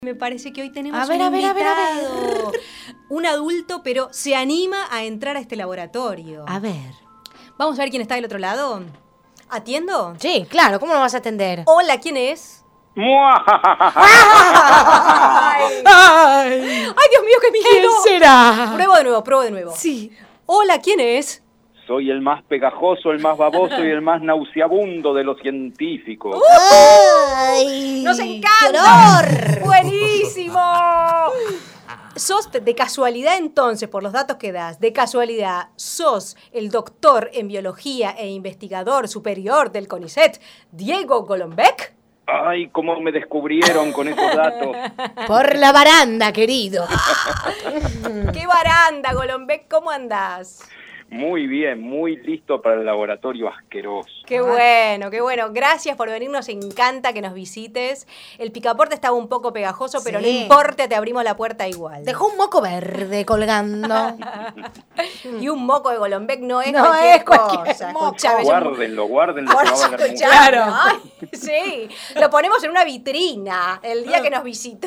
Me parece que hoy tenemos a ver. un adulto, pero se anima a entrar a este laboratorio. A ver. Vamos a ver quién está del otro lado. ¿Atiendo? Sí, claro, ¿cómo lo vas a atender? Hola, ¿quién es? ¡Ay! ¡Ay, Dios mío, qué miedo! ¿Quién será? Pruebo de nuevo. Sí. Hola, ¿quién es? Soy el más pegajoso, el más baboso y el más nauseabundo de los científicos. ¡Ay! ¡Nos ¡Qué encanta! horror! ¡Buenísimo! ¿Sos de casualidad entonces, por los datos que das, de casualidad, sos el doctor en biología e investigador superior del CONICET, Diego Golombek? Ay, cómo me descubrieron con esos datos. Por la baranda, querido. ¡Qué baranda, Golombek! ¿Cómo andás? Muy bien, muy listo para el laboratorio asqueroso. Qué bueno, qué bueno. Gracias por venir, nos encanta que nos visites. El picaporte estaba un poco pegajoso, pero no Sí. importa, te abrimos la puerta igual. Dejó un moco verde colgando. Y un moco de Golombek no es No cualquier es cualquier cosa. moco. Escuchame, Guárdenlo, que va a valer mucho. Escuchame, ay, sí, lo ponemos en una vitrina el día que nos visitó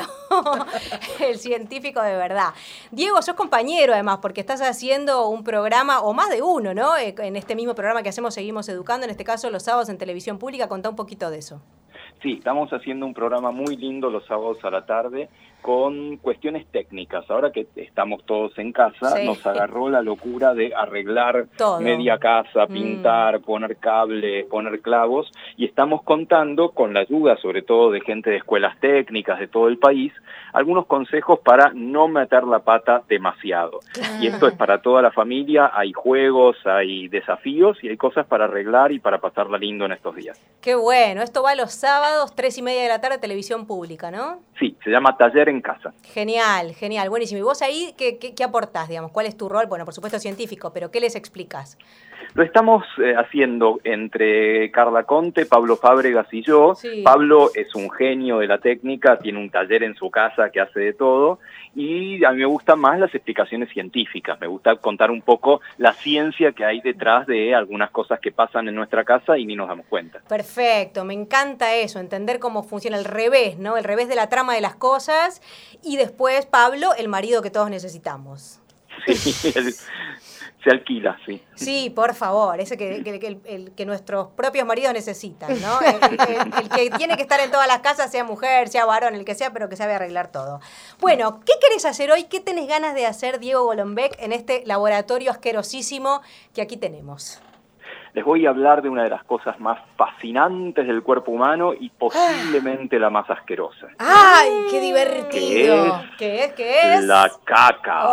el científico de verdad. Diego, sos compañero además, porque estás haciendo un programa, o más de uno, ¿no? En este mismo programa que hacemos Seguimos Educando, en este caso los sábados en televisión pública. Contá un poquito de eso. Sí, estamos haciendo un programa muy lindo los sábados a la tarde con cuestiones técnicas. Ahora que estamos todos en casa, Sí. nos agarró la locura de arreglar Todo. media casa, pintar, poner cables, poner clavos, y estamos contando, con la ayuda sobre todo de gente de escuelas técnicas de todo el país, algunos consejos para no meter la pata demasiado. Y esto es para toda la familia, hay juegos, hay desafíos y hay cosas para arreglar y para pasarla lindo en estos días. Qué bueno, esto va los sábados, 3:30 de la tarde, televisión pública, ¿no? Sí, se llama Taller en Casa. Genial, genial, buenísimo. ¿Y vos ahí qué aportás, digamos? ¿Cuál es tu rol? Bueno, por supuesto científico, pero ¿qué les explicás? Lo estamos haciendo entre Carla Conte, Pablo Fábregas y yo. Sí. Pablo es un genio de la técnica, tiene un taller en su casa que hace de todo, y a mí me gustan más las explicaciones científicas. Me gusta contar un poco la ciencia que hay detrás de algunas cosas que pasan en nuestra casa y ni nos damos cuenta. Perfecto, me encanta eso, entender cómo funciona el revés, ¿no? El revés de la trama de las cosas. Y después, Pablo, el marido que todos necesitamos. Sí, se alquila, sí. Sí, por favor, ese que nuestros propios maridos necesitan, ¿no? El que tiene que estar en todas las casas, sea mujer, sea varón, el que sea, pero que sabe arreglar todo. Bueno, ¿qué querés hacer hoy? ¿Qué tenés ganas de hacer, Diego Golombek, en este laboratorio asquerosísimo que aquí tenemos? Les voy a hablar de una de las cosas más fascinantes del cuerpo humano y posiblemente la más asquerosa. ¡Ay, qué divertido! ¿Qué es? La caca.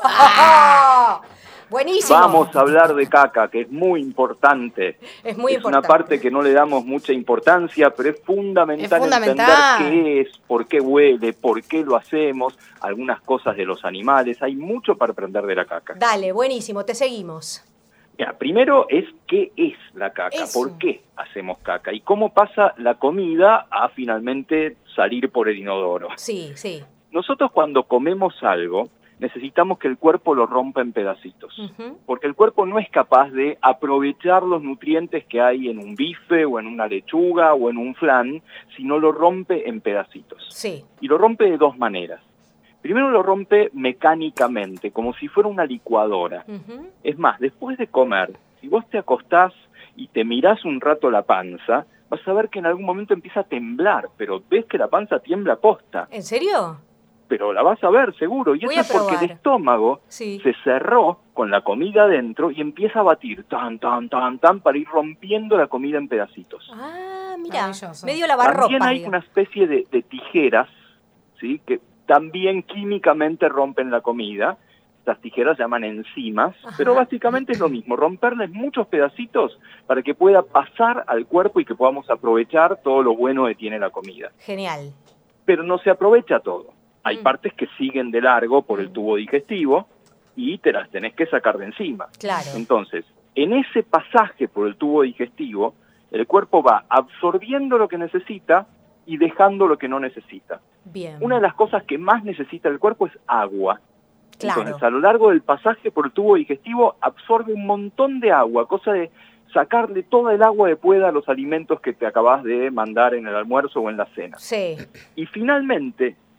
¡Oh! Buenísimo. Vamos a hablar de caca, que es muy importante. Es muy Es importante. una parte que no le damos mucha importancia, pero es fundamental, Es fundamental. entender qué es, por qué huele, por qué lo hacemos, algunas cosas de los animales. Hay mucho para aprender de la caca. Dale, buenísimo, te seguimos. Mira, primero es qué es la caca, Eso. por qué hacemos caca y cómo pasa la comida a finalmente salir por el inodoro. Sí, sí. Nosotros cuando comemos algo, necesitamos que el cuerpo lo rompa en pedacitos, Ujú. porque el cuerpo no es capaz de aprovechar los nutrientes que hay en un bife o en una lechuga o en un flan, si no lo rompe en pedacitos. Sí. Y lo rompe de dos maneras. Primero lo rompe mecánicamente, como si fuera una licuadora. Ujú. Es más, después de comer, si vos te acostás y te mirás un rato la panza, vas a ver que en algún momento empieza a temblar, pero ves que la panza tiembla posta. ¿En serio? Pero la vas a ver seguro, y Voy eso a es porque probar. el estómago Sí. se cerró con la comida adentro y empieza a batir tan, tan, tan, tan, para ir rompiendo la comida en pedacitos. Ah, mira, Maravilloso. medio lavarropas. También hay digamos. una especie de tijeras, ¿sí?, que también químicamente rompen la comida. Estas tijeras se llaman enzimas, Ajá. pero básicamente es lo mismo, romperles muchos pedacitos para que pueda pasar al cuerpo y que podamos aprovechar todo lo bueno que tiene la comida. Genial. Pero no se aprovecha todo. Hay Mm. partes que siguen de largo por el tubo digestivo y te las tenés que sacar de encima. Claro. Entonces, en ese pasaje por el tubo digestivo, el cuerpo va absorbiendo lo que necesita y dejando lo que no necesita. Bien. Una de las cosas que más necesita el cuerpo es agua. Claro. Entonces, a lo largo del pasaje por el tubo digestivo, absorbe un montón de agua, cosa de sacarle toda el agua que pueda a los alimentos que te acabas de mandar en el almuerzo o en la cena. Sí. Y finalmente,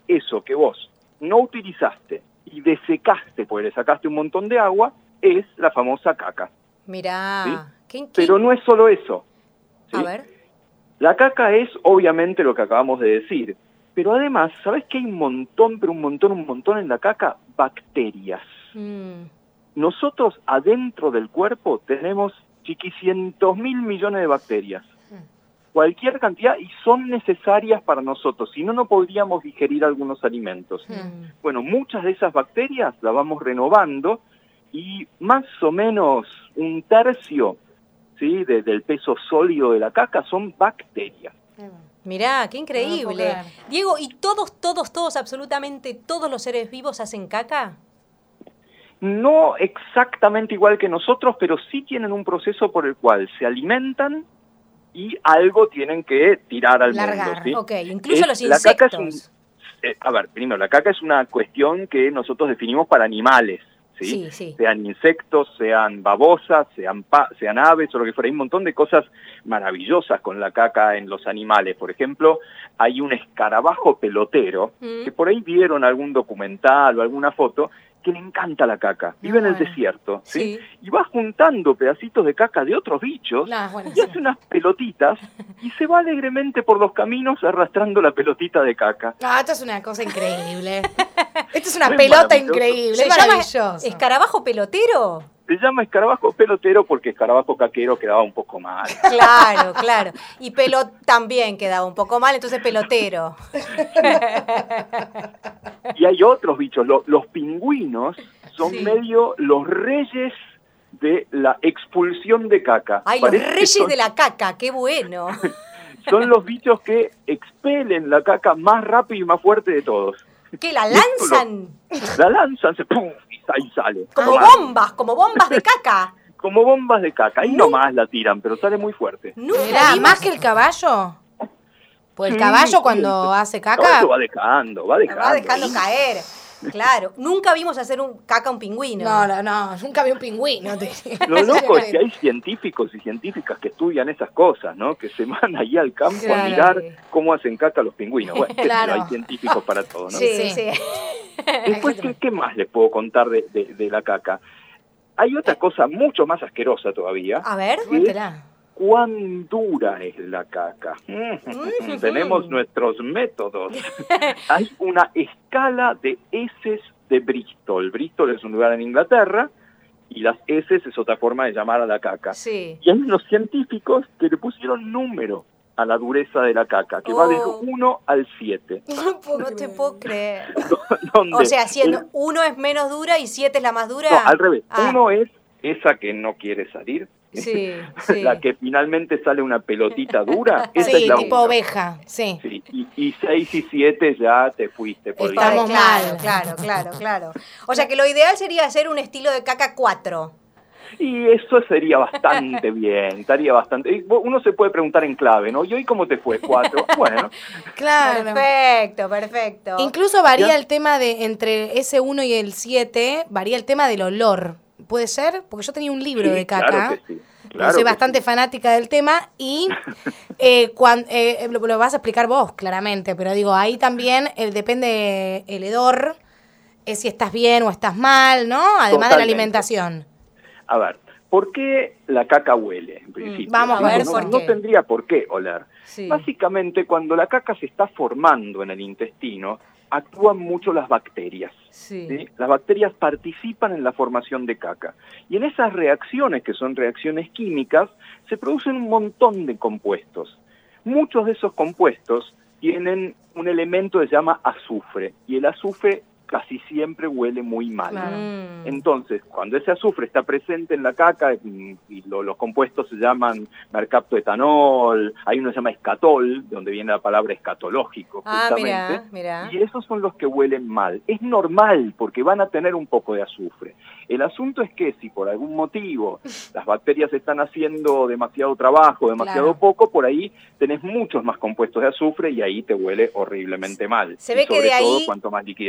eso que vos no utilizaste y desecaste, porque le sacaste un montón de agua, es la famosa caca. Mirá, ¿sí? Pero no es solo eso. ¿sí? A ver. La caca es obviamente lo que acabamos de decir, pero además, ¿sabés que hay un montón, pero un montón en la caca? Bacterias. Nosotros adentro del cuerpo tenemos chiquicientos mil millones de bacterias. Cualquier cantidad, y son necesarias para nosotros, si no, no podríamos digerir algunos alimentos. Bueno, muchas de esas bacterias las vamos renovando y más o menos un tercio, ¿sí?, del peso sólido de la caca son bacterias. Mirá, qué increíble. No, Diego, ¿y todos, absolutamente todos los seres vivos hacen caca? No exactamente igual que nosotros, pero sí tienen un proceso por el cual se alimentan y algo tienen que tirar al mundo. ¿sí? Ok, incluso los la insectos. Caca es a ver, primero, la caca es una cuestión que nosotros definimos para animales. ¿sí? Sí. Sean insectos, sean babosas, sean aves o lo que fuera. Hay un montón de cosas maravillosas con la caca en los animales. Por ejemplo, hay un escarabajo pelotero, que por ahí vieron algún documental o alguna foto, que le encanta la caca. Vive en el desierto, ¿sí? Y va juntando pedacitos de caca de otros bichos y hace unas pelotitas y se va alegremente por los caminos arrastrando la pelotita de caca. Ah, esto es una cosa increíble. Esto es una Es pelota maravilloso. increíble, ¿Se es llama maravilloso. escarabajo pelotero? Se llama escarabajo pelotero porque escarabajo caquero quedaba un poco mal. Claro. Y también quedaba un poco mal, entonces pelotero. Y hay otros bichos, los pingüinos son medio los reyes de la expulsión de caca. Ay, los reyes de la caca, qué bueno. Son los bichos que expelen la caca más rápido y más fuerte de todos. ¿Qué, la lanzan? La lanzan, ¡pum! Y sale. Como bombas de caca. Como bombas de caca. Ahí nomás la tiran, pero sale muy fuerte. Mirá, más que el caballo. Pues el caballo cuando hace caca... No, va dejando caer. Claro, nunca vimos hacer caca a un pingüino. No, nunca vi un pingüino. Lo loco es que hay científicos y científicas que estudian esas cosas, ¿no? Que se van ahí al campo a mirar cómo hacen caca los pingüinos. Bueno, hay científicos para todo, ¿no? Sí. Después, ¿qué más les puedo contar de la caca? Hay otra cosa mucho más asquerosa todavía. A ver, cuéntela. ¿Cuán dura es la caca? Tenemos nuestros métodos. Hay una escala de heces de Bristol. Bristol es un lugar en Inglaterra y las heces es otra forma de llamar a la caca. Sí. Y hay unos científicos que le pusieron número a la dureza de la caca, que va del 1 al 7. No te puedo creer. ¿Dónde? O sea, siendo 1 es menos dura y 7 es la más dura. No, al revés. 1 es esa que no quiere salir. Sí. La que finalmente sale una pelotita dura, esa es la tipo 1. oveja, sí. Y 6 y 7 ya te fuiste por el Estamos mal. Claro. O sea que lo ideal sería hacer un estilo de caca 4. Y eso sería bastante bien, estaría bastante... Uno se puede preguntar en clave, ¿no? ¿Y hoy cómo te fue? 4. Bueno. Claro. Perfecto. Incluso varía el tema de entre ese 1 y el 7, varía el tema del olor. ¿Puede ser? Porque yo tenía un libro de caca. Claro que sí. Soy bastante fanática del tema y lo vas a explicar vos, claramente, pero digo, ahí también depende el hedor, es si estás bien o estás mal, ¿no? Además de la alimentación. A ver, ¿por qué la caca huele, en principio? Vamos a ver por qué. No tendría por qué oler. Sí. Básicamente, cuando la caca se está formando en el intestino, actúan mucho las bacterias. ¿sí? Las bacterias participan en la formación de caca. Y en esas reacciones, que son reacciones químicas, se producen un montón de compuestos. Muchos de esos compuestos tienen un elemento que se llama azufre. Y el azufre casi siempre huele muy mal. Claro. Entonces, cuando ese azufre está presente en la caca, y los compuestos se llaman mercaptoetanol, hay uno que se llama escatol, de donde viene la palabra escatológico, justamente, mirá. y esos son los que huelen mal. Es normal, porque van a tener un poco de azufre. El asunto es que si por algún motivo las bacterias están haciendo demasiado trabajo, demasiado poco, por ahí tenés muchos más compuestos de azufre y ahí te huele horriblemente mal. Se ve y sobre que de todo ahí... cuanto más líquida sea.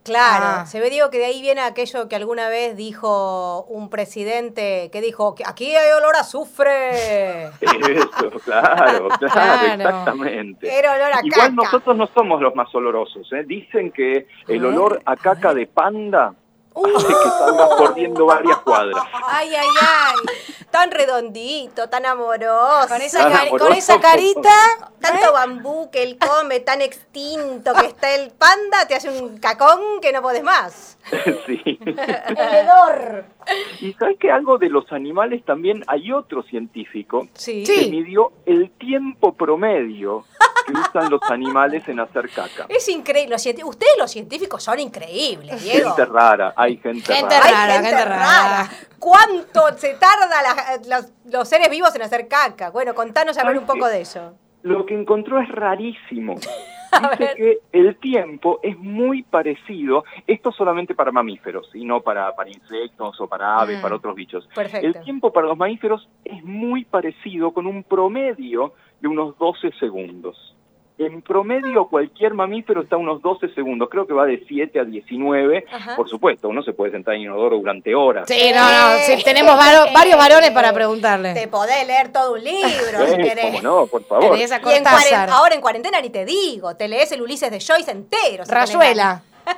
Claro, se ve, Diego, que de ahí viene aquello que alguna vez dijo un presidente, que dijo que aquí hay olor a azufre. Eso, claro, exactamente. Era olor a Igual caca. nosotros no somos los más olorosos, ¿eh? Dicen que el olor a caca de panda hace que salgas corriendo varias cuadras. Ay, ay, ay. Tan redondito, tan amoroso. Con esa carita. Tanto bambú que él come, tan extinto que está el panda, te hace un cacón que no podés más. Sí. El hedor. Y sabes que algo de los animales también hay otro científico Sí. que midió el tiempo promedio que usan los animales en hacer caca. Es increíble. Ustedes los científicos son increíbles, Diego. Gente rara, hay gente Gente rara. Hay gente rara. ¿Cuánto se tarda los seres vivos en hacer caca? Bueno, contanos a ver un poco de eso. Lo que encontró es rarísimo. Dice que el tiempo es muy parecido, esto solamente para mamíferos, y no para insectos o para aves, para otros bichos. Perfecto. El tiempo para los mamíferos es muy parecido, con un promedio de unos 12 segundos. En promedio cualquier mamífero está a unos 12 segundos, creo que va de 7 a 19. Ajá. Por supuesto, uno se puede sentar en inodoro durante horas. Sí, no, sí, tenemos varios varones para preguntarle. Te podés leer todo un libro si querés. ¿Cómo no? Por favor. Tenés a Y en Cortázar. ahora en cuarentena ni te digo, te lees el Ulises de Joyce entero. si tenés Rayuela.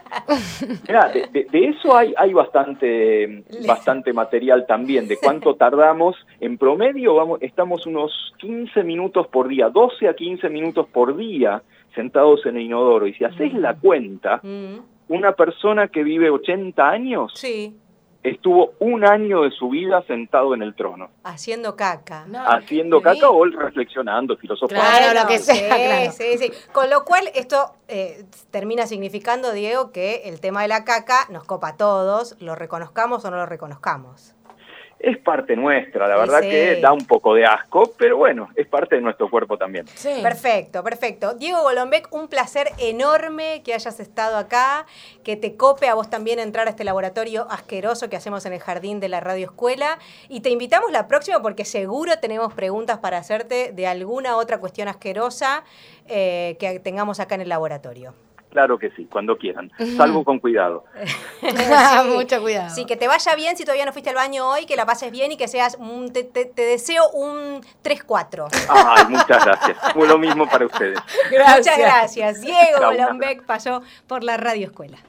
Mirá, de eso hay bastante material también, de cuánto tardamos. En promedio estamos unos 15 minutos por día, 12 a 15 minutos por día sentados en el inodoro. Y si haces la cuenta, ganas. una persona que vive 80 años Sí, estuvo un año de su vida sentado en el trono, haciendo caca. No, haciendo sí. caca o reflexionando, filosofando. Claro, lo que sea, Sí, claro. sí. Con lo cual, esto termina significando, Diego, que el tema de la caca nos copa a todos, lo reconozcamos o no lo reconozcamos. Es parte nuestra, la verdad Sí. que da un poco de asco, pero bueno, es parte de nuestro cuerpo también. Sí. Perfecto, perfecto. Diego Golombek, un placer enorme que hayas estado acá, que te cope a vos también entrar a este laboratorio asqueroso que hacemos en el jardín de la Radio Escuela. Y te invitamos la próxima porque seguro tenemos preguntas para hacerte de alguna otra cuestión asquerosa que tengamos acá en el laboratorio. Claro que sí, cuando quieran. Salvo con cuidado. Sí. Mucho cuidado. Sí, que te vaya bien si todavía no fuiste al baño hoy, que la pases bien y que seas te deseo un 3-4. Ay, muchas gracias. Fue lo mismo para ustedes. Muchas gracias. Diego Chao, Golombek pasó por la Radio Escuela.